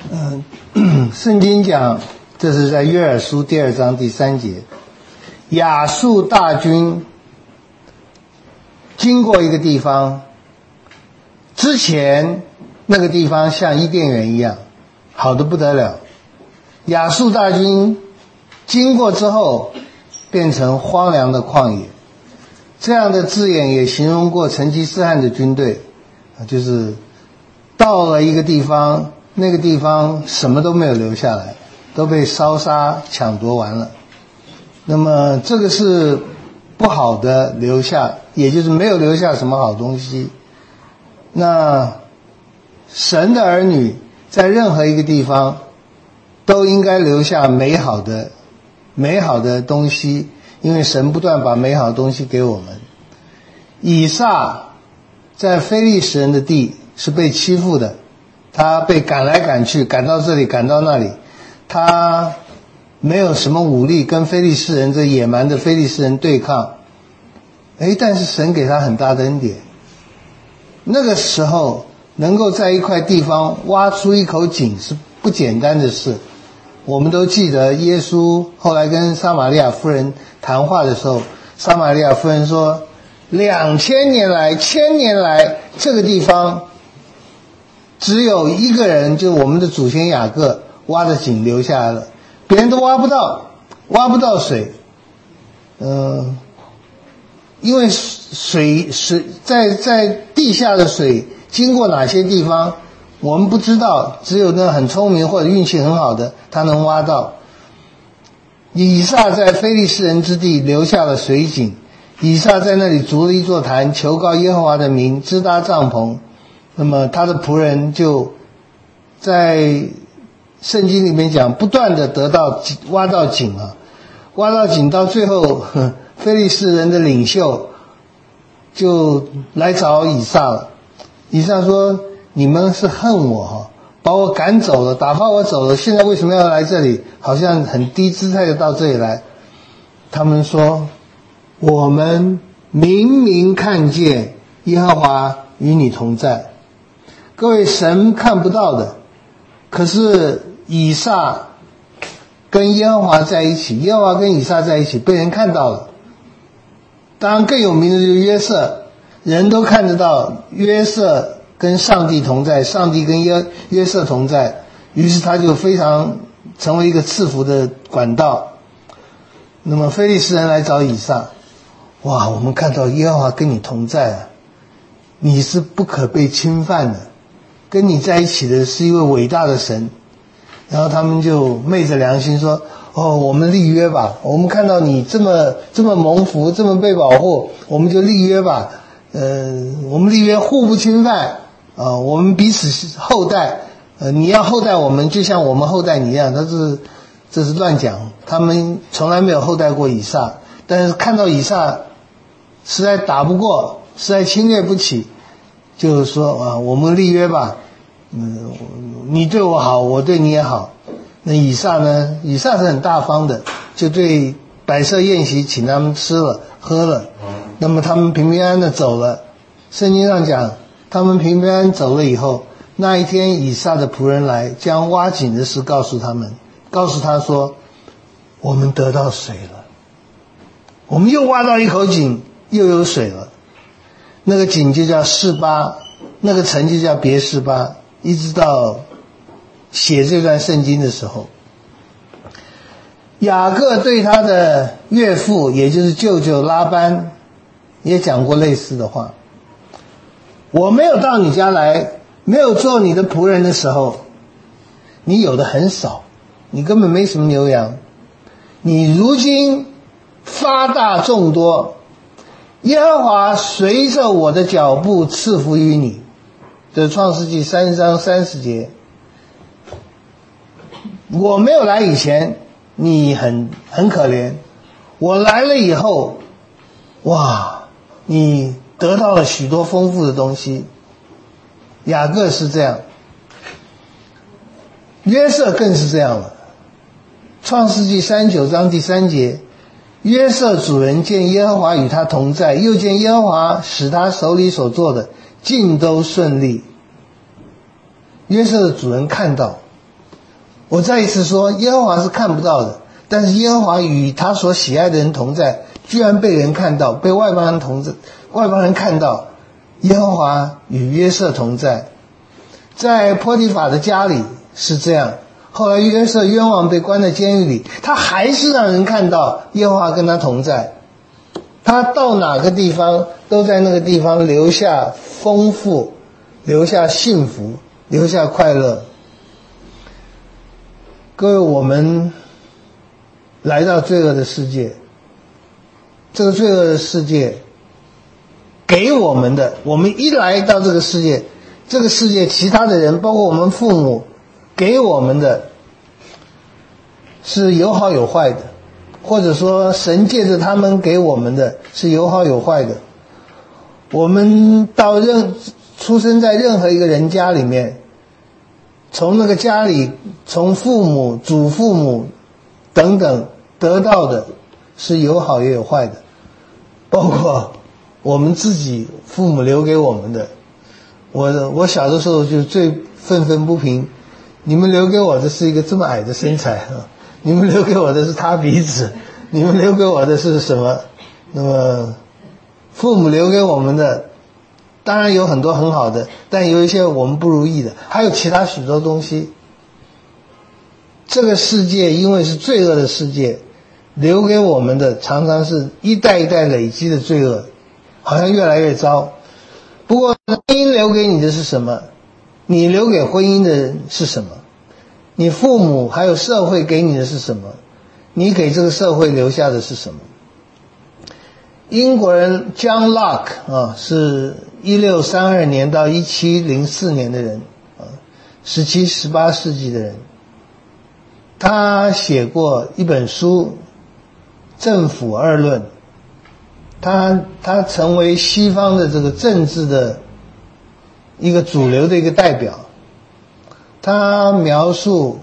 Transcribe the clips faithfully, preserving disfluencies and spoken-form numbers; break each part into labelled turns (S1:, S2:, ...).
S1: 嗯、呃，圣经讲，这是在约珥书第二章第三节，亚述大军经过一个地方，之前那个地方像伊甸园一样，好得不得了。亚述大军经过之后，变成荒凉的旷野。这样的字眼也形容过成吉思汗的军队，就是到了一个地方，那个地方什么都没有留下来，都被烧杀抢夺完了。那么这个是不好的留下，也就是没有留下什么好东西。那神的儿女在任何一个地方都应该留下美好的美好的东西，因为神不断把美好的东西给我们。以撒在非利士人的地是被欺负的，他被赶来赶去，赶到这里赶到那里，他没有什么武力跟非利士人这野蛮的非利士人对抗。诶，但是神给他很大的恩典，那个时候能够在一块地方挖出一口井是不简单的事。我们都记得耶稣后来跟撒玛利亚妇人谈话的时候，撒玛利亚妇人说，两千年来千年来这个地方只有一个人，就我们的祖先雅各挖的井留下来了，别人都挖不到，挖不到水。嗯、呃，因为水水在在地下的水经过哪些地方我们不知道，只有那很聪明或者运气很好的他能挖到。以撒在非利士人之地留下了水井，以撒在那里筑了一座坛，求告耶和华的名，支搭帐篷。那么他的仆人就在圣经里面讲，不断的得到挖到井啊，挖到井到最后，非利士人的领袖就来找以撒了。以撒说，你们是恨我哈，把我赶走了，打发我走了，现在为什么要来这里？好像很低姿态的到这里来。他们说，我们明明看见耶和华与你同在。各位，神看不到的，可是以撒跟耶和华在一起，耶和华跟以撒在一起，被人看到了。当然更有名的就是约瑟，人都看得到约瑟跟上帝同在，上帝跟约约瑟同在，于是他就非常成为一个赐福的管道。那么非利士人来找以撒，哇，我们看到耶和华跟你同在啊，你是不可被侵犯的，跟你在一起的是一位伟大的神。然后他们就昧着良心说，哦，我们立约吧，我们看到你这么这么蒙福，这么被保护，我们就立约吧。呃，我们立约互不侵犯啊、呃，我们彼此后代，呃，你要后代我们，就像我们后代你一样。他是这是乱讲，他们从来没有后代过以撒，但是看到以撒实在打不过，实在侵略不起，就是说啊，我们立约吧，嗯，你对我好，我对你也好。那以撒呢？以撒是很大方的，就对摆设宴席，请他们吃了喝了。那么他们平平安安的走了。圣经上讲，他们平平安安走了以后，那一天以撒的仆人来，将挖井的事告诉他们，告诉他说，我们得到水了，我们又挖到一口井，又有水了。那个井就叫示巴，那个城就叫别示巴，一直到写这段圣经的时候，雅各对他的岳父，也就是舅舅拉班也讲过类似的话，我没有到你家来，没有做你的仆人的时候，你有的很少，你根本没什么牛羊，你如今发大众多，耶和华随着我的脚步赐福于你。这是创世纪三十章三十节。我没有来以前，你很很可怜，我来了以后，哇，你得到了许多丰富的东西。雅各是这样，约瑟更是这样了。创世纪三十九章第三节，约瑟主人见耶和华与他同在，又见耶和华使他手里所做的尽都顺利。约瑟的主人看到， 我再一次说，耶和华是看不到的，但是耶和华与他所喜爱的人同在，居然被人看到，被外邦人同在，外邦人看到耶和华与约瑟同在。在波提法的家里是这样，后来约瑟冤枉被关在监狱里，他还是让人看到耶和华跟他同在，他到哪个地方都在那个地方留下丰富，留下幸福，留下快乐。各位，我们来到罪恶的世界，这个罪恶的世界给我们的，我们一来到这个世界，这个世界其他的人，包括我们父母给我们的是有好有坏的，或者说神借着他们给我们的是有好有坏的。我们到任出生在任何一个人家里面，从那个家里，从父母、祖父母等等得到的是有好也有坏的，包括我们自己父母留给我们的。我我小的时候就最愤愤不平，你们留给我的是一个这么矮的身材啊，你们留给我的是塌鼻子，你们留给我的是什么？那么父母留给我们的当然有很多很好的，但有一些我们不如意的，还有其他许多东西。这个世界因为是罪恶的世界，留给我们的常常是一代一代累积的罪恶，好像越来越糟。不过婚姻留给你的是什么？你留给婚姻的人是什么？你父母还有社会给你的是什么？你给这个社会留下的是什么？英国人 John Locke 啊，是一六三二年到一七零四年的人啊，十七、十八世纪的人。他写过一本书《政府二论》，他他成为西方的这个政治的一个主流的一个代表。他描述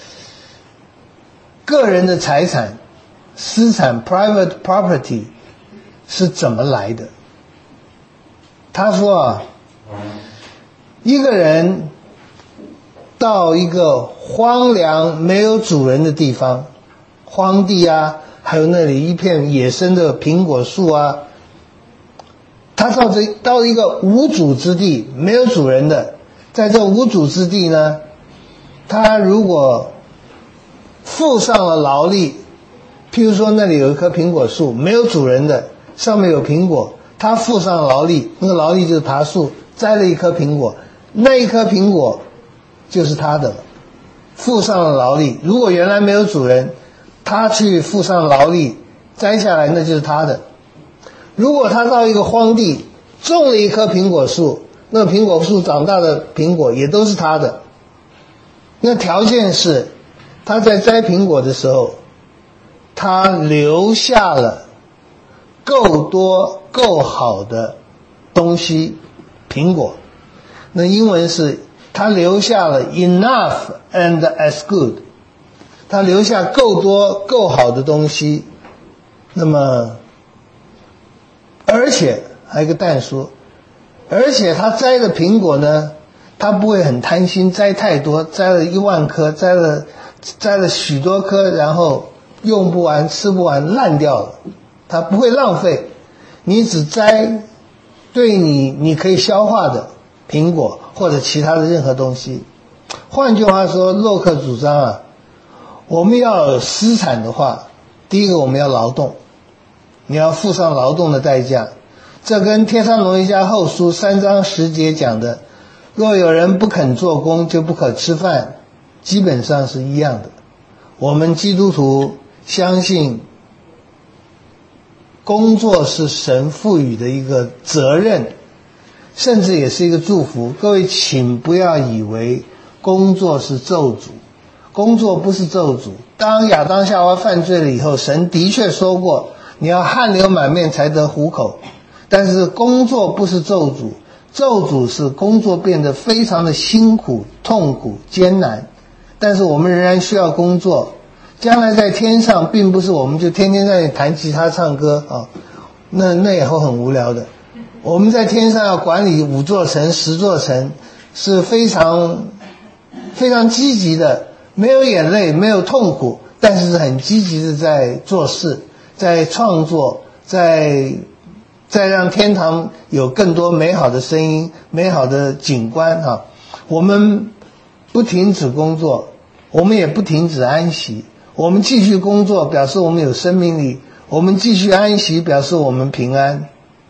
S1: 个人的财产、私产 private property 是怎么来的。他说啊，一个人到一个荒凉没有主人的地方，荒地啊，还有那里一片野生的苹果树啊，他到这到一个无主之地，没有主人的，在这无主之地呢，他如果付上了劳力，譬如说那里有一棵苹果树，没有主人的，上面有苹果，他付上了劳力，那个劳力就是爬树摘了一颗苹果，那一颗苹果就是他的了，付上了劳力。如果原来没有主人，他去付上劳力摘下来，那就是他的。如果他到一个荒地种了一棵苹果树，那苹果树长大的苹果也都是他的。那条件是他在摘苹果的时候，他留下了够多够好的东西，苹果。那英文是他留下了 enough and as good， 他留下够多够好的东西。那么而且还有一个但书，而且他摘的苹果呢，他不会很贪心，摘太多，摘了一万颗，摘了摘了许多颗，然后用不完吃不完烂掉了，他不会浪费。你只摘对你你可以消化的苹果或者其他的任何东西。换句话说，洛克主张啊，我们要有私产的话，第一个我们要劳动，你要付上劳动的代价。这跟帖撒罗尼迦后书三章十节讲的若有人不肯做工就不可吃饭基本上是一样的。我们基督徒相信工作是神赋予的一个责任，甚至也是一个祝福。各位请不要以为工作是咒诅，工作不是咒诅。当亚当夏娃犯罪了以后，神的确说过你要汗流满面才得糊口，但是工作不是咒诅，咒诅是工作变得非常的辛苦、痛苦、艰难。但是我们仍然需要工作。将来在天上并不是我们就天天在那里弹吉他唱歌啊，那那也会很无聊的。我们在天上要管理五座城十座城，是非常非常积极的没有眼泪，没有痛苦，但是很积极的在做事，在创作，在在让天堂有更多美好的声音，美好的景观啊。我们不停止工作，我们也不停止安息，我们继续工作表示我们有生命力，我们继续安息表示我们平安。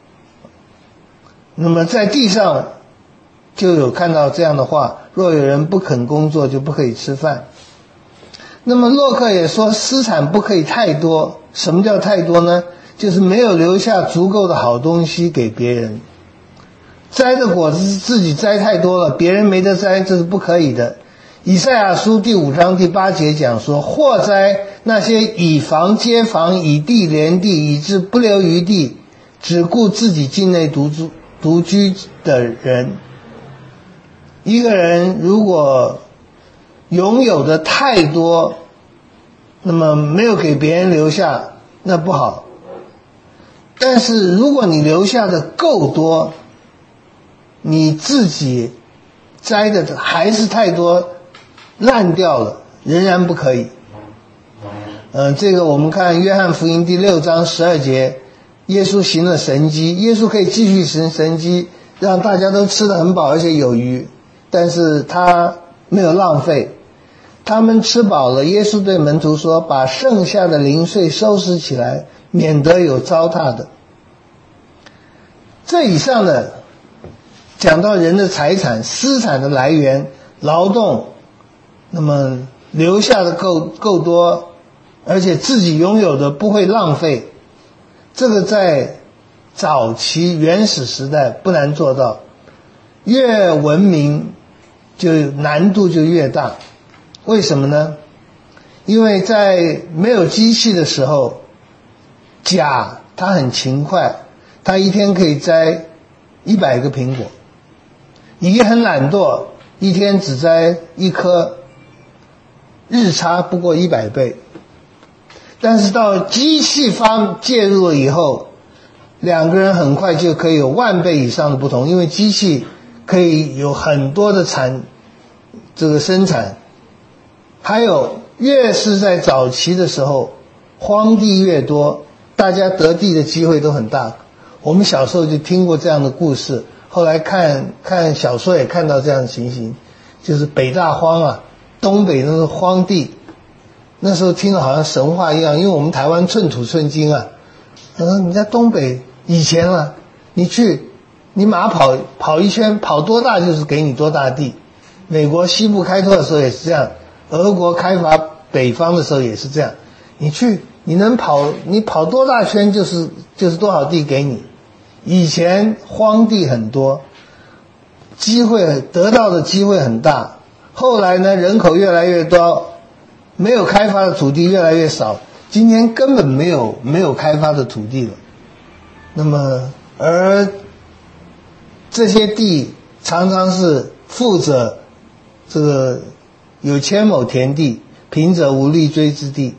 S1: 那么在地上就有看到这样的话，若有人不肯工作，就不可以吃饭。那么洛克也说，私产不可以太多。什么叫太多呢？就是没有留下足够的好东西给别人。摘的果子自己摘太多了，别人没得摘，这是不可以的。以赛亚书第五章第八节讲说，祸哉那些以房接房，以地连地，以致不留余地，只顾自己境内独居独居的人。一个人如果拥有的太多，那么没有给别人留下，那不好。但是如果你留下的够多，你自己摘的还是太多，烂掉了，仍然不可以。呃，这个我们看约翰福音第六章十二节，耶稣行了神迹，耶稣可以继续行神迹，让大家都吃得很饱，而且有余，但是他没有浪费。他们吃饱了，耶稣对门徒说，把剩下的零碎收拾起来，免得有糟蹋的。这以上的讲到人的财产、私产的来源、劳动，那么留下的够够多，而且自己拥有的不会浪费，这个在早期原始时代不难做到，越文明就难度就越大。为什么呢？因为在没有机器的时候，甲他很勤快，他一天可以摘一百个苹果。乙很懒惰，一天只摘一颗，日差不过一百倍。但是到机器发介入了以后，两个人很快就可以有万倍以上的不同，因为机器可以有很多的产这个生产。还有越是在早期的时候，荒地越多，大家得地的机会都很大。我们小时候就听过这样的故事，后来看看小说也看到这样的情形，就是北大荒啊，东北那个荒地，那时候听了好像神话一样，因为我们台湾寸土寸金啊。他说你在东北以前啊，你去你马跑跑一圈，跑多大就是给你多大地。美国西部开拓的时候也是这样，俄国开发北方的时候也是这样，你去你能跑你跑多大圈就是就是多少地给你。以前荒地很多，机会得到的机会很大，后来呢人口越来越多，没有开发的土地越来越少，今天根本没有没有开发的土地了。那么而这些地常常是富者这个有千亩田地，贫者无立锥之地。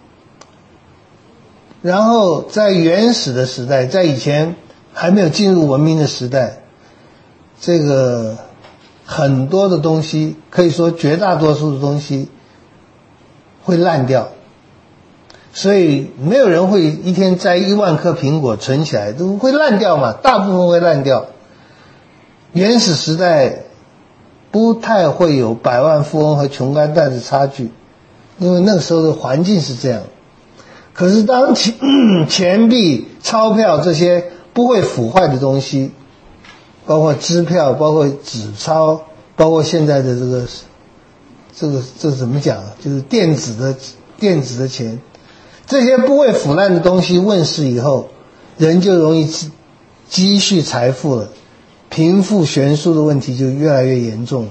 S1: 然后在原始的时代，在以前还没有进入文明的时代，这个很多的东西，可以说绝大多数的东西会烂掉，所以没有人会一天摘一万颗苹果存起来，都会烂掉嘛，大部分会烂掉。原始时代不太会有百万富翁和穷光蛋的差距，因为那个时候的环境是这样。可是当钱、嗯、钱币、钞票这些不会腐坏的东西，包括支票，包括纸钞，包括现在的这个这个这怎么讲啊？就是电子的电子的钱，这些不会腐烂的东西问世以后，人就容易积蓄财富了，贫富悬殊的问题就越来越严重了。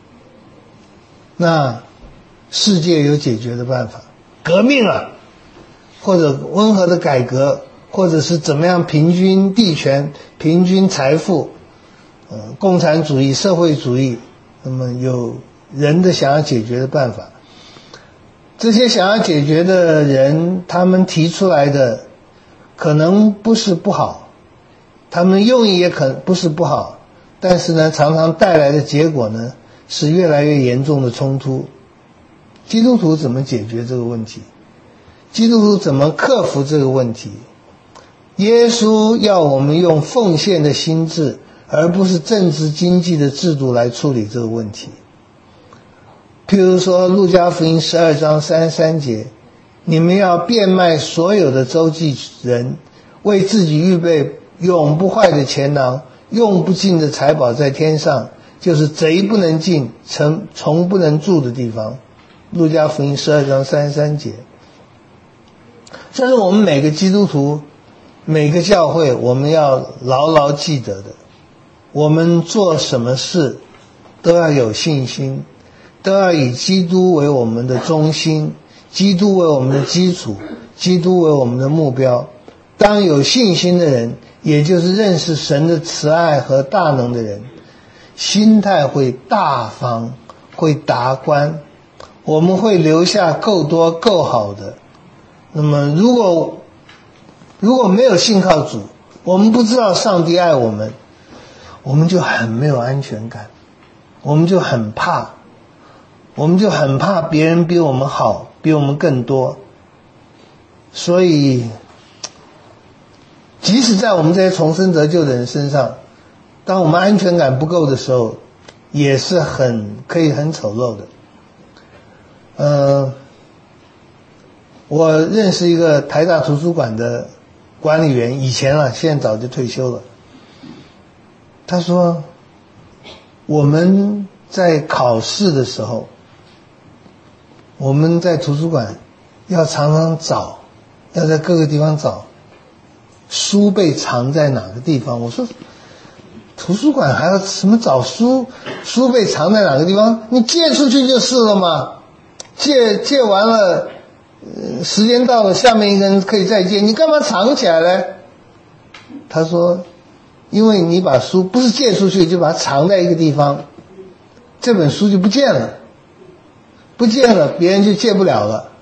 S1: 那世界有解决的办法，革命啊，或者温和的改革，或者是怎么样平均地权、平均财富，呃，共产主义、社会主义，那么有人的想要解决的办法。这些想要解决的人，他们提出来的可能不是不好，他们用意也可不是不好，但是呢，常常带来的结果呢，是越来越严重的冲突。 基督徒怎么解决这个问题？基督徒怎么克服这个问题？耶稣要我们用奉献的心智，而不是政治经济的制度来处理这个问题。譬如说路加福音十二章三十三节，你们要变卖所有的周济人，为自己预备永不坏的钱囊，用不尽的财宝在天上，就是贼不能进，虫虫不能住的地方。路加福音十二章三十三节。这是我们每个基督徒每个教会我们要牢牢记得的。我们做什么事都要有信心，都要以基督为我们的中心，基督为我们的基础，基督为我们的目标。当有信心的人，也就是认识神的慈爱和大能的人，心态会大方，会达观，我们会留下够多够好的。那么如果如果没有信靠主，我们不知道上帝爱我们，我们就很没有安全感，我们就很怕，我们就很怕别人比我们好，比我们更多。所以即使在我们这些重生得救的人身上，当我们安全感不够的时候，也是很可以很丑陋的。呃我认识一个台大图书馆的管理员，以前啊，现在早就退休了。他说，我们在考试的时候，我们在图书馆要常常找，要在各个地方找书被藏在哪个地方。我说，图书馆还要什么找书？书被藏在哪个地方？你借出去就是了嘛。借借完了，呃，时间到了，下面一个人可以再借，你干嘛藏起来呢？他说，因为你把书不是借出去，就把它藏在一个地方，这本书就不见了，不见了，别人就借不了了。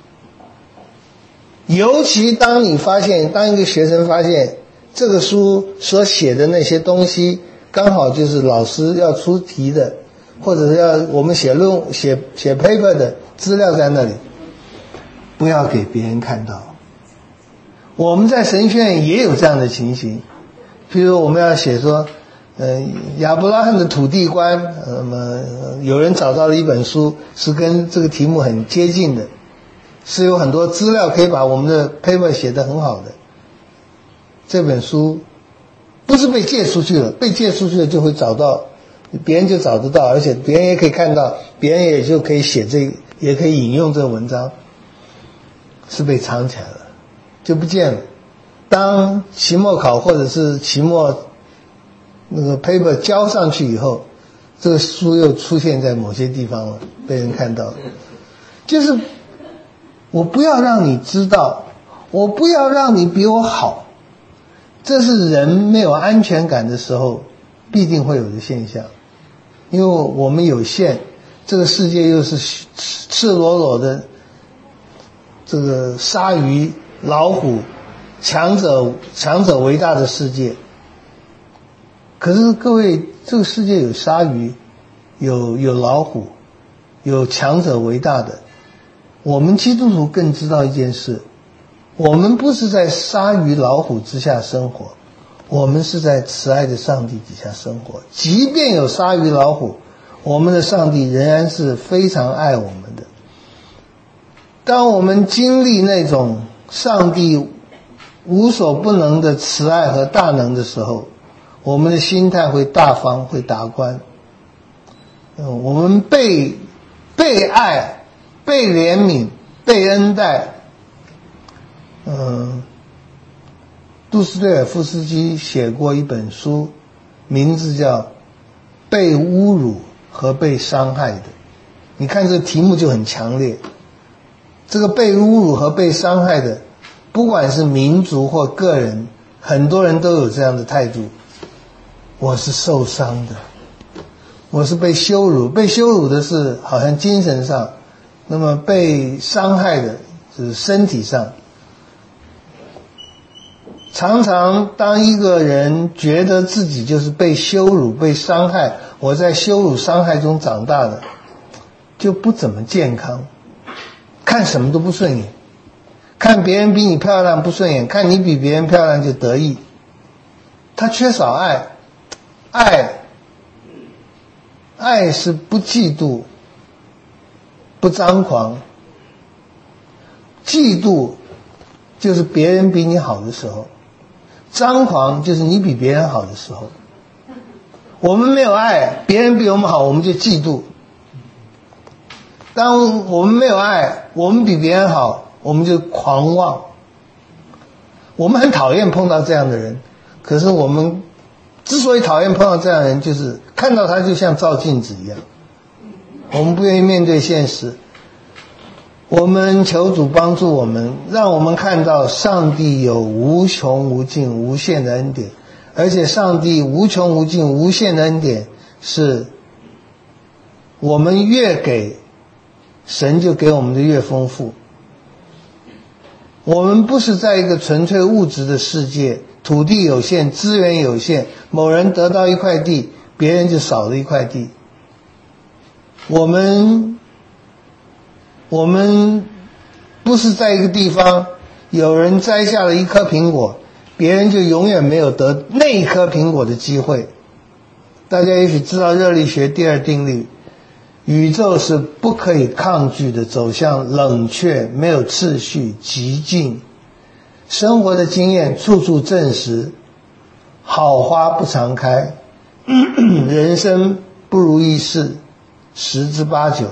S1: 尤其当你发现，当一个学生发现这个书所写的那些东西，刚好就是老师要出题的，或者是要我们写论写写 paper 的资料在那里，不要给别人看到。我们在神学院也有这样的情形，譬如我们要写说，呃，亚伯拉罕的土地观，那么有人找到了一本书，是跟这个题目很接近的，是有很多资料可以把我们的 paper 写得很好的。这本书不是被借出去了，被借出去了就会找到，别人就找得到，而且别人也可以看到，别人也就可以写这，也可以引用这个文章，是被藏起来了，就不见了。当期末考或者是期末那个 paper 交上去以后，这个书又出现在某些地方了，被人看到了。就是我不要让你知道，我不要让你比我好，这是人没有安全感的时候必定会有的现象。因为我们有限，这个世界又是赤裸裸的这个鲨鱼、老虎，强者强者为大的世界。可是各位，这个世界有鲨鱼，有有老虎，有强者为大的。我们基督徒更知道一件事，我们不是在鲨鱼老虎之下生活，我们是在慈爱的上帝底下生活。即便有鲨鱼老虎，我们的上帝仍然是非常爱我们的。当我们经历那种上帝无所不能的慈爱和大能的时候，我们的心态会大方，会达观。嗯，我们被被爱，被怜悯，被恩待。嗯，杜斯对尔夫斯基写过一本书，名字叫《被侮辱和被伤害的》。你看这个题目就很强烈。这个被侮辱和被伤害的，不管是民族或个人，很多人都有这样的态度。我是受伤的，我是被羞辱，被羞辱的是好像精神上，那么被伤害的是身体上。常常当一个人觉得自己就是被羞辱、被伤害，我在羞辱、伤害中长大的，就不怎么健康。 看什么都不顺眼，看别人比你漂亮不顺眼，看你比别人漂亮就得意。他缺少爱，爱，爱是不嫉妒，不张狂。嫉妒就是别人比你好的时候，张狂就是你比别人好的时候。我们没有爱，别人比我们好，我们就嫉妒。当我们没有爱，我们比别人好，我们就狂妄。我们很讨厌碰到这样的人，可是我们之所以讨厌碰到这样的人，就是看到他就像照镜子一样，我们不愿意面对现实。我们求主帮助我们，让我们看到上帝有无穷无尽无限的恩典，而且上帝无穷无尽无限的恩典是我们越给，神就给我们的越丰富。我们不是在一个纯粹物质的世界，土地有限，资源有限，某人得到一块地，别人就少了一块地。我们我们不是在一个地方，有人摘下了一颗苹果，别人就永远没有得那一颗苹果的机会。大家也许知道热力学第二定律，宇宙是不可以抗拒的走向冷却，没有秩序，极静。生活的经验处处证实，好花不常开，人生不如意事十之八九。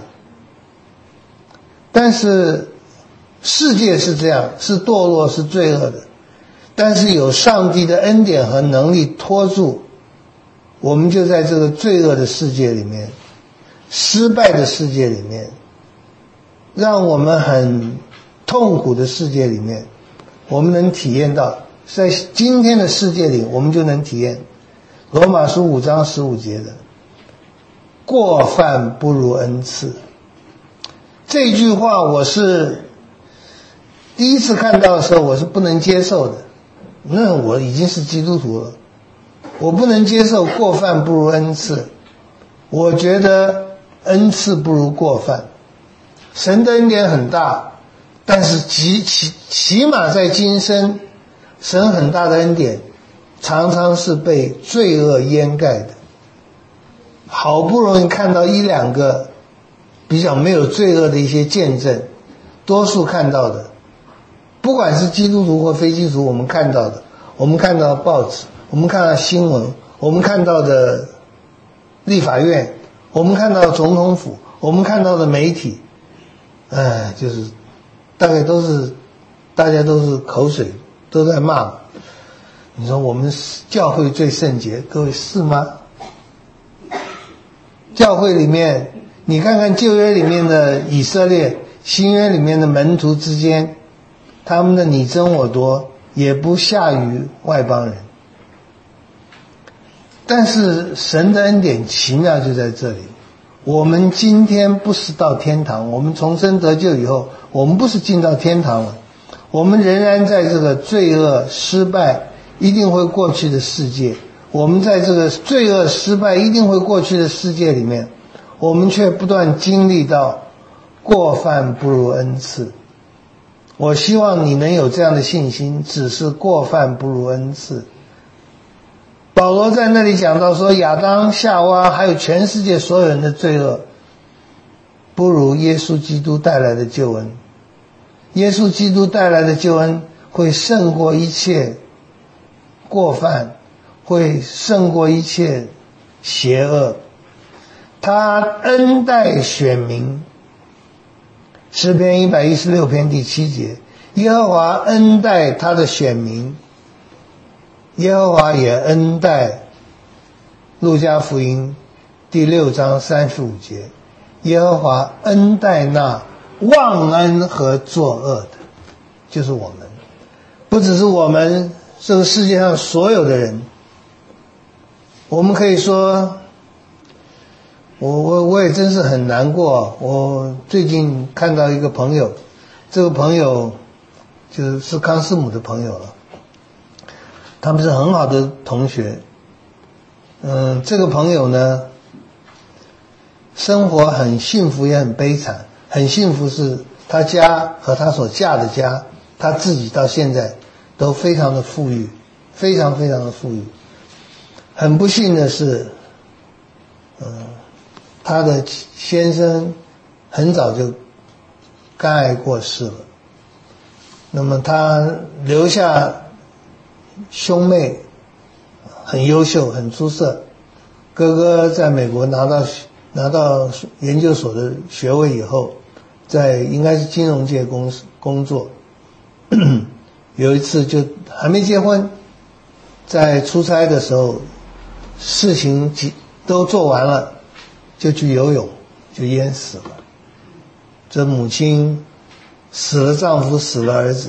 S1: 但是世界是这样，是堕落，是罪恶的，但是有上帝的恩典和能力托住，我们就在这个罪恶的世界里面，失败的世界里面，让我们很痛苦的世界里面，我们能体验到，在今天的世界里我们就能体验罗马书五章十五节的过犯不如恩赐。这句话我是第一次看到的时候我是不能接受的，那我已经是基督徒了，我不能接受过犯不如恩赐。我觉得恩赐不如过犯，神的恩典很大，但是起起起码在今生，神很大的恩典常常是被罪恶掩盖的。好不容易看到一两个比较没有罪恶的一些见证，多数看到的，不管是基督徒或非基督徒，我们看到的，我们看到报纸，我们看到新闻，我们看到的立法院，我们看到总统府，我们看到的媒体，哎，就是大概都是大家都是口水都在骂。你说我们教会最圣洁，各位是吗？教会里面你看看旧约里面的以色列，新约里面的门徒之间，他们的你争我夺也不下于外邦人。但是神的恩典奇妙就在这里，我们今天不是到天堂，我们重生得救以后，我们不是进到天堂了，我们仍然在这个罪恶失败一定会过去的世界，我们在这个罪恶失败一定会过去的世界里面，我们却不断经历到过犯不如恩赐。我希望你能有这样的信心，只是过犯不如恩赐。保罗在那里讲到说，亚当夏娃还有全世界所有人的罪恶不如耶稣基督带来的救恩。耶稣基督带来的救恩会胜过一切过犯，会胜过一切邪恶。他恩待选民，诗篇一百一十六篇第七节，耶和华恩待他的选民，耶和华也恩待路加福音第六章三十五节，耶和华恩待那忘恩和作恶的，就是我们，不只是我们，这个世界上所有的人。我们可以说，我我我也真是很难过。我最近看到一个朋友，这个朋友就是康师母的朋友了，他们是很好的同学。嗯，这个朋友呢，生活很幸福也很悲惨。很幸福是他家和他所嫁的家，他自己到现在都非常的富裕，非常非常的富裕。很不幸的是，嗯、呃，他的先生很早就肝癌过世了。那么他留下兄妹很优秀，很出色。哥哥在美国拿到拿到研究所的学位以后，在应该是金融界工工作。有一次就还没结婚，在出差的时候，事情都做完了，就去游泳，就淹死了。这母亲死了丈夫，死了儿子，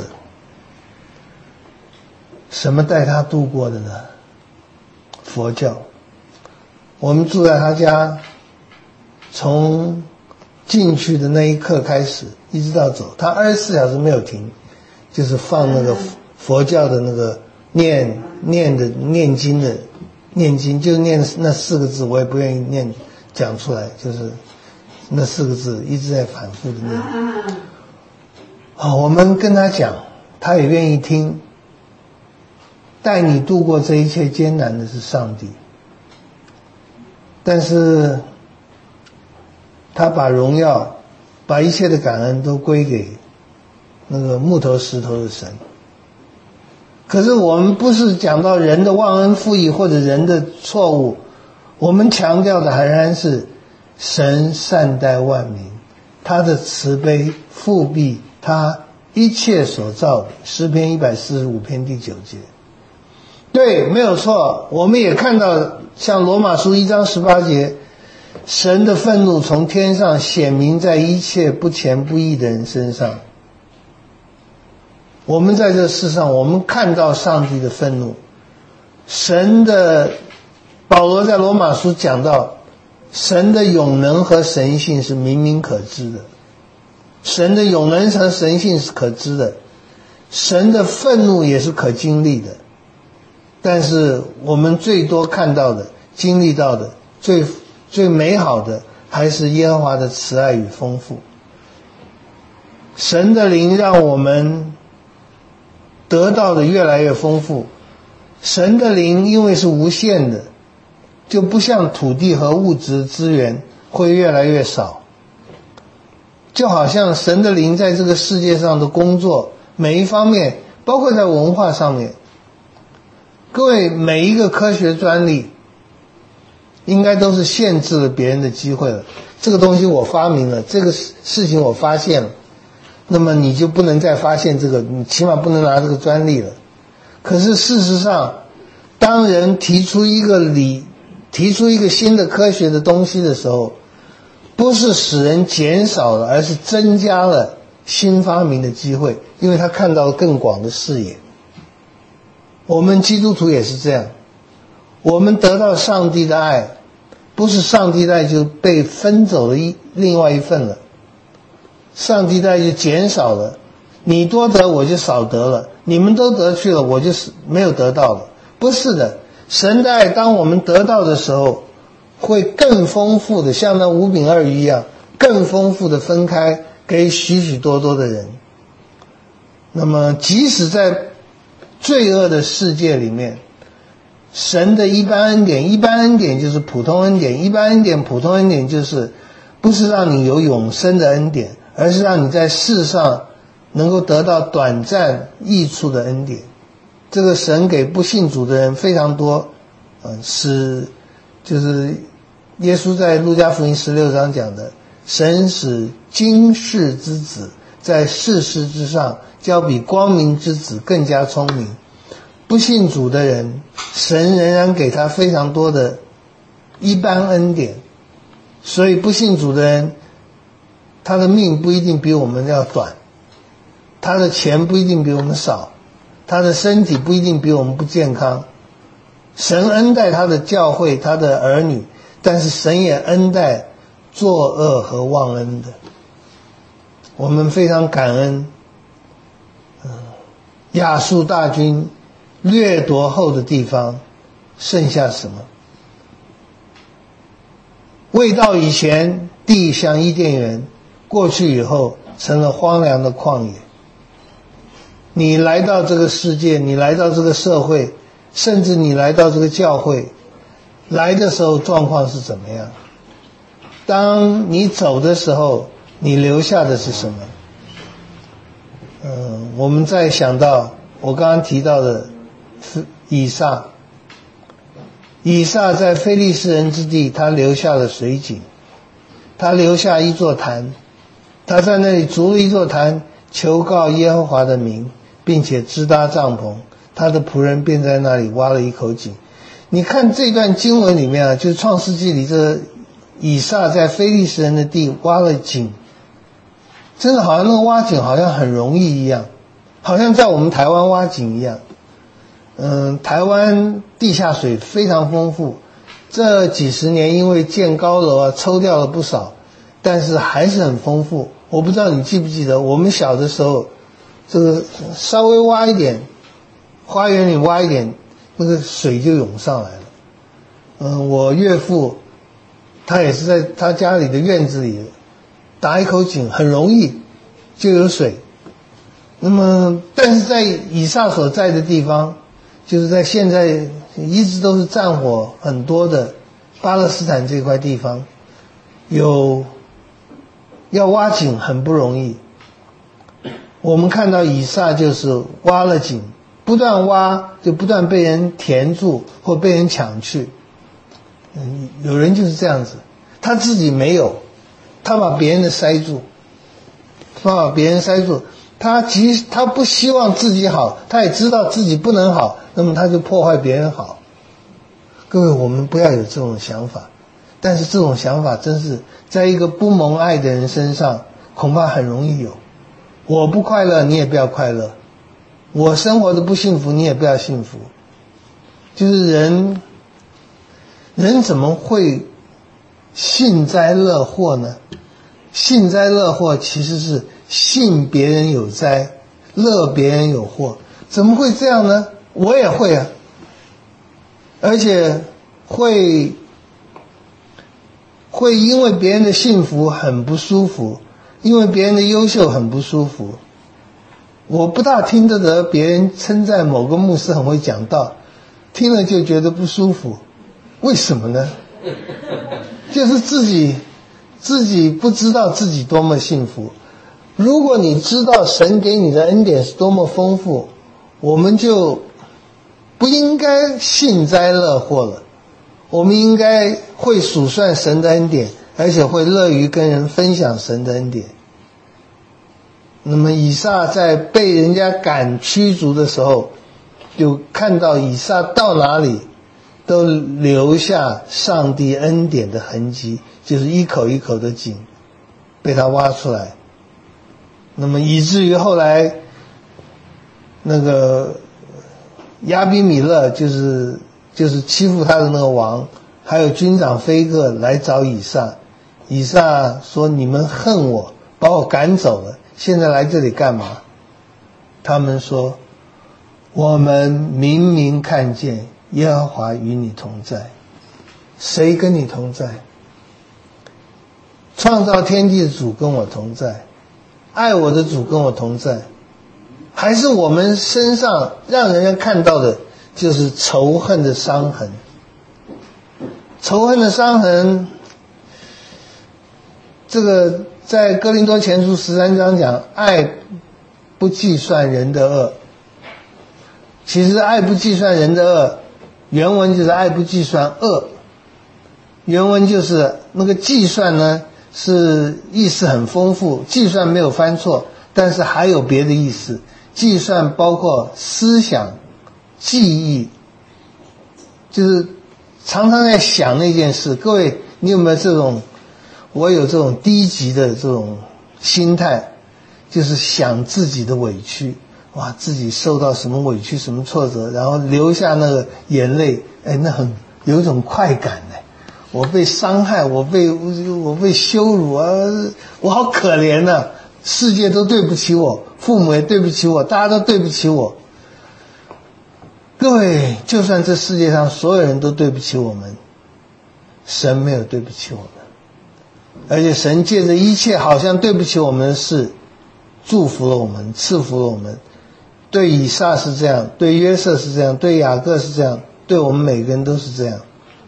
S1: 什么带她度过的呢？佛教。我们住在他家，从进去的那一刻开始一直到走，他二十四小时没有停，就是放那个佛教的那个念念的念经的念经，就念那四个字，我也不愿意念讲出来，就是那四个字一直在反复的念。啊，我们跟他讲，他也愿意听。带你度过这一切艰难的是上帝，但是他把荣耀把一切的感恩都归给那个木头石头的神。可是我们不是讲到人的忘恩负义或者人的错误，我们强调的仍然是神善待万民，他的慈悲复庇他一切所造的。诗篇一百四十五篇第九节。对，没有错，我们也看到像罗马书一章十八节，神的愤怒从天上显明在一切不虔不义的人身上。我们在这世上，我们看到上帝的愤怒。神的保罗在罗马书讲到，神的永能和神性是明明可知的，神的永能和神性是可知的，神的愤怒也是可经历的。但是我们最多看到的、经历到的、最最美好的，还是耶和华的慈爱与丰富。神的灵让我们得到的越来越丰富。神的灵因为是无限的，就不像土地和物质资源会越来越少。就好像神的灵在这个世界上的工作，每一方面，包括在文化上面。各位，每一个科学专利应该都是限制了别人的机会了。这个东西我发明了，这个事情我发现了，那么你就不能再发现这个，你起码不能拿这个专利了。可是事实上，当人提出一个理提出一个新的科学的东西的时候，不是使人减少了，而是增加了新发明的机会，因为他看到了更广的视野。我们基督徒也是这样，我们得到上帝的爱，不是上帝的爱就被分走了一另外一份了，上帝的爱就减少了，你多得我就少得了，你们都得去了我就是没有得到了。不是的，神的爱当我们得到的时候，会更丰富的，像那五饼二鱼一样，更丰富的分开给许许多多的人。那么即使在罪恶的世界里面，神的一般恩典，一般恩典就是普通恩典，一般恩典普通恩典就是不是让你有永生的恩典，而是让你在世上能够得到短暂益处的恩典。这个神给不信主的人非常多，嗯，是就是耶稣在路加福音十六章讲的，神使今世之子在世事之上，较比光明之子更加聪明。不信主的人，神仍然给他非常多的一般恩典，所以不信主的人，他的命不一定比我们要短，他的钱不一定比我们少，他的身体不一定比我们不健康。神恩待他的教会，他的儿女，但是神也恩待作恶和忘恩的。我们非常感恩，嗯，亚述大军掠夺后的地方剩下什么？未到以前，地像伊甸园；过去以后， 成了荒凉的旷野。你来到这个世界，你来到这个社会，甚至你来到这个教会，来的时候状况是怎么样？当你走的时候，你留下的是什么？嗯，我们再想到我刚刚提到的以撒，以撒在非利士人之地，他留下了水井，他留下一座坛，他在那里筑了一座坛，求告耶和华的名，并且支搭帐篷，他的仆人便在那里挖了一口井。你看这段经文里面啊，就是创世纪里这个以撒在非利士人的地挖了井，真的好像那个挖井好像很容易一样，好像在我们台湾挖井一样。嗯，台湾地下水非常丰富，这几十年因为建高楼啊抽掉了不少，但是还是很丰富。我不知道你记不记得，我们小的时候，这个稍微挖一点，花园里挖一点，那个水就涌上来了。嗯，我岳父他也是在他家里的院子里打一口井，很容易就有水。那么但是在以撒所在的地方，就是在现在一直都是战火很多的巴勒斯坦这块地方，有要挖井很不容易。我们看到以撒就是挖了井，不断挖就不断被人填住或被人抢去。嗯，有人就是这样子，他自己没有，他把别人的塞住，他把别人塞住，他即他不希望自己好，他也知道自己不能好，那么他就破坏别人好。各位，我们不要有这种想法，但是这种想法真是在一个不蒙爱的人身上恐怕很容易有。我不快乐，你也不要快乐；我生活的不幸福，你也不要幸福。就是人，人怎么会幸灾乐祸呢？幸灾乐祸其实是幸别人有灾，乐别人有祸。怎么会这样呢？我也会啊，而且会会因为别人的幸福很不舒服，因为别人的优秀很不舒服。我不大听得得别人称赞某个牧师很会讲道，听了就觉得不舒服。为什么呢？就是自己自己不知道自己多么幸福。如果你知道神给你的恩典是多么丰富，我们就不应该幸灾乐祸了，我们应该会数算神的恩典，而且会乐于跟人分享神的恩典。那么以撒在被人家赶驱逐的时候，就看到以撒到哪里都留下上帝恩典的痕迹，就是一口一口的井被他挖出来。那么以至于后来那个亚比米勒，就是就是欺负他的那个王，还有军长菲戈来找以撒。以撒说：你们恨我，把我赶走了，现在来这里干嘛？他们说：我们明明看见耶和华与你同在。谁跟你同在？创造天地的主跟我同在，爱我的主跟我同在。还是我们身上让人家看到的就是仇恨的伤痕。仇恨的伤痕，这个在哥林多前书十三章讲，爱不计算人的恶。其实爱不计算人的恶，原文就是爱不计算恶。原文就是那个计算呢，是意思很丰富，计算没有翻错，但是还有别的意思。计算包括思想、记忆，就是常常在想那件事。各位，你有没有这种，我有这种低级的这种心态，就是想自己的委屈，哇，自己受到什么委屈什么挫折，然后流下那个眼泪，哎，那很有一种快感呢。我被伤害，我被我被羞辱啊，我好可怜呐、啊！世界都对不起我，父母也对不起我，大家都对不起我。各位，就算这世界上所有人都对不起我们，神没有对不起我们，而且神借着一切好像对不起我们的事， 祝福了我们，赐福了我们。对以撒是这样，对约瑟是这样，对雅各是这样，对我们每个人都是这样。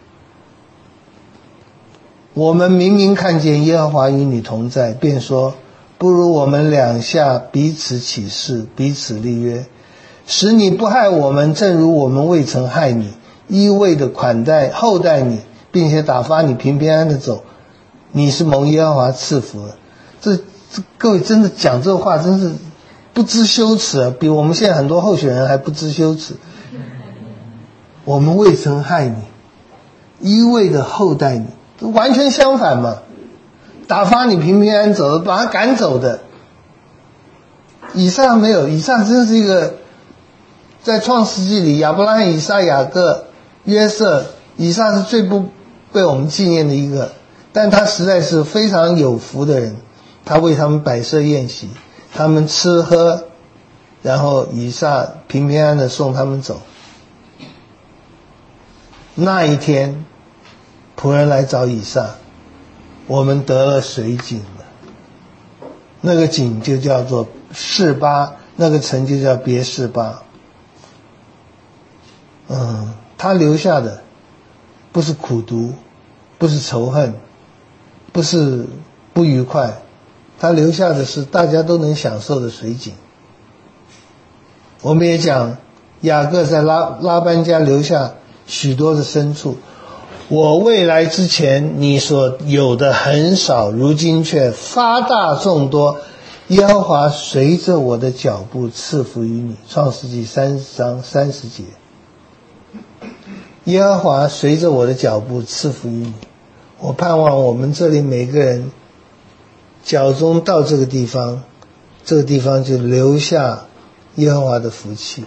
S1: 我们明明看见耶和华与你同在，便说不如我们两下彼此起誓，彼此立约，使你不害我们，正如我们未曾害你，一味的款待厚待你，并且打发你平平安安的走，你是蒙耶和华赐福的。这这各位真的讲这话真是不知羞耻啊，比我们现在很多候选人还不知羞耻。我们未曾害你，一味的厚待你，完全相反嘛，打发你平平安安走，把他赶走的。以撒没有，以撒真是一个在创世纪里，亚伯拉罕、以撒、雅各、约瑟，以撒是最不被我们纪念的一个，但他实在是非常有福的人，他为他们摆设宴席，他们吃喝，然后以撒平平安安的送他们走。那一天仆人来找以撒，我们得了水井了，那个井就叫做示巴，那个城就叫别示巴。嗯，他留下的不是苦毒，不是仇恨，不是不愉快，他留下的是大家都能享受的水井。我们也讲雅各在拉拉班家留下许多的牲畜，我未来之前你所有的很少，如今却发大众多，耶和华随着我的脚步赐福于你。创世纪三十章三十节，耶和华随着我的脚步赐福于你。我盼望我们这里每个人脚中到这个地方，这个地方就留下耶和华的福气，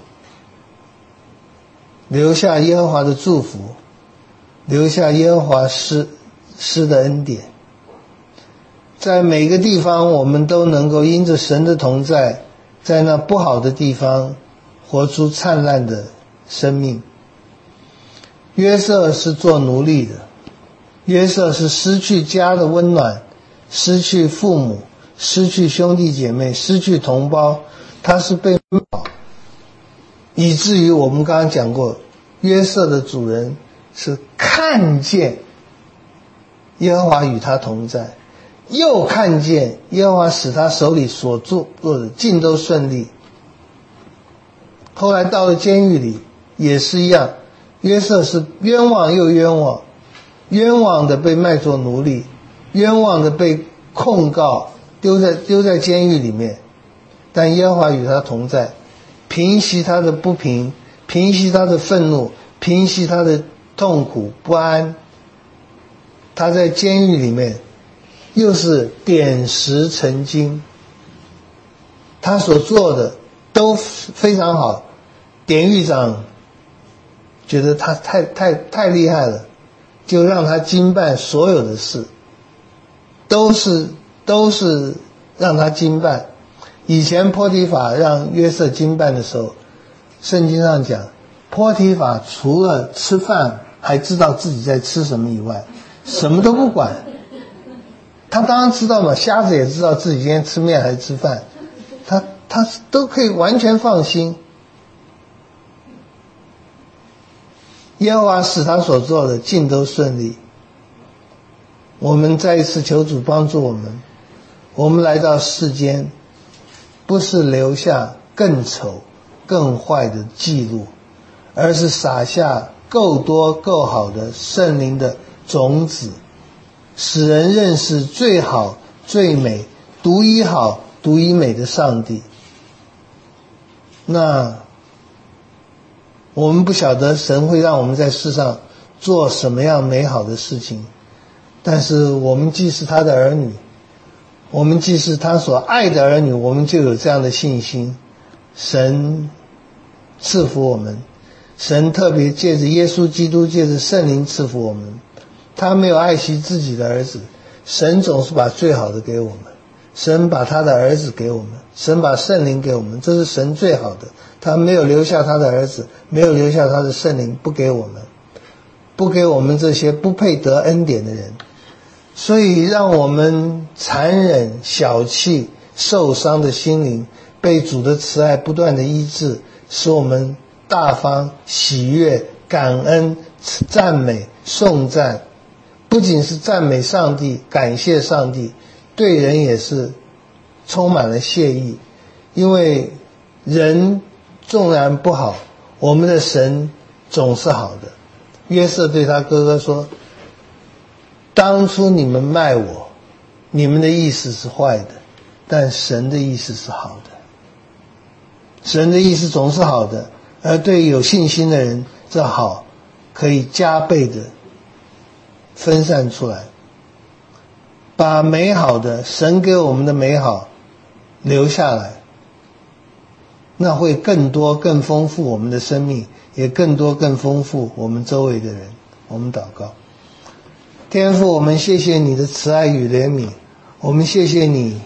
S1: 留下耶和华的祝福，留下耶和华施施的恩典。在每个地方我们都能够因着神的同在，在那不好的地方活出灿烂的生命。约瑟是做奴隶的，约瑟是失去家的温暖，失去父母，失去兄弟姐妹，失去同胞，他是被骂，以至于我们刚刚讲过，约瑟的主人是看见耶和华与他同在，又看见耶和华使他手里所做的尽都顺利。后来到了监狱里也是一样，约瑟是冤枉又冤枉，冤枉的被卖作奴隶，冤枉的被控告，丢在丢在监狱里面，但耶和华与他同在，平息他的不平，平息他的愤怒，平息他的痛苦不安。他在监狱里面又是点石成金，他所做的都非常好，典狱长觉得他太太太厉害了，就让他经办所有的事，都是都是让他经办。以前波提法让约瑟经办的时候，圣经上讲，波提法除了吃饭还知道自己在吃什么以外，什么都不管。他当然知道嘛，瞎子也知道自己今天吃面还是吃饭，他他都可以完全放心。耶和华使他所做的尽都顺利。我们再一次求主帮助我们，我们来到世间不是留下更丑更坏的记录，而是撒下够多够好的圣灵的种子，使人认识最好最美独一好独一美的上帝。那我们不晓得神会让我们在世上做什么样美好的事情，但是我们既是他的儿女，我们既是他所爱的儿女，我们就有这样的信心。神赐福我们，神特别借着耶稣基督，借着圣灵赐福我们。他没有爱惜自己的儿子，神总是把最好的给我们，神把他的儿子给我们，神把圣灵给我们，这是神最好的。他没有留下他的儿子，没有留下他的圣灵，不给我们，不给我们这些不配得恩典的人。所以让我们残忍小气受伤的心灵被主的慈爱不断的医治，使我们大方喜悦感恩赞美颂赞，不仅是赞美上帝感谢上帝，对人也是充满了谢意。因为人纵然不好，我们的神总是好的。约瑟对他哥哥说，当初你们卖我，你们的意思是坏的，但神的意思是好的。神的意思总是好的，而对有信心的人，这好可以加倍的分散出来，把美好的神给我们的美好留下来，那会更多更丰富我们的生命，也更多更丰富我们周围的人。我们祷告。天父，我们谢谢你的慈爱与怜悯，我们谢谢你，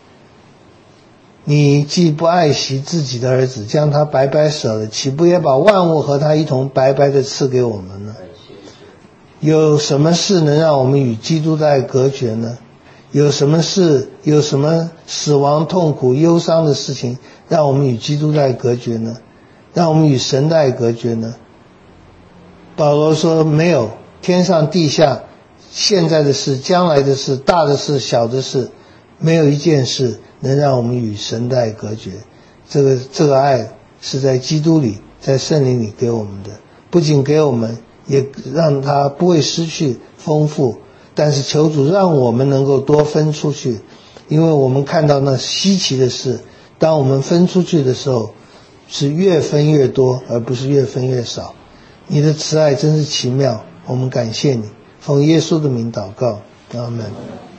S1: 你既不爱惜自己的儿子，将他白白舍了，岂不也把万物和他一同白白的赐给我们呢？有什么事能让我们与基督的爱隔绝呢？有什么事，有什么死亡痛苦忧伤的事情让我们与基督的爱隔绝呢？让我们与神的爱隔绝呢？保罗说，没有，天上地下现在的事将来的事大的事小的事，没有一件事能让我们与神的爱隔绝。这个这个爱是在基督里在圣灵里给我们的，不仅给我们，也让它不会失去丰富，但是求主让我们能够多分出去，因为我们看到那稀奇的事，当我们分出去的时候是越分越多，而不是越分越少。你的慈爱真是奇妙，我们感谢你，奉耶稣的名祷告，阿们。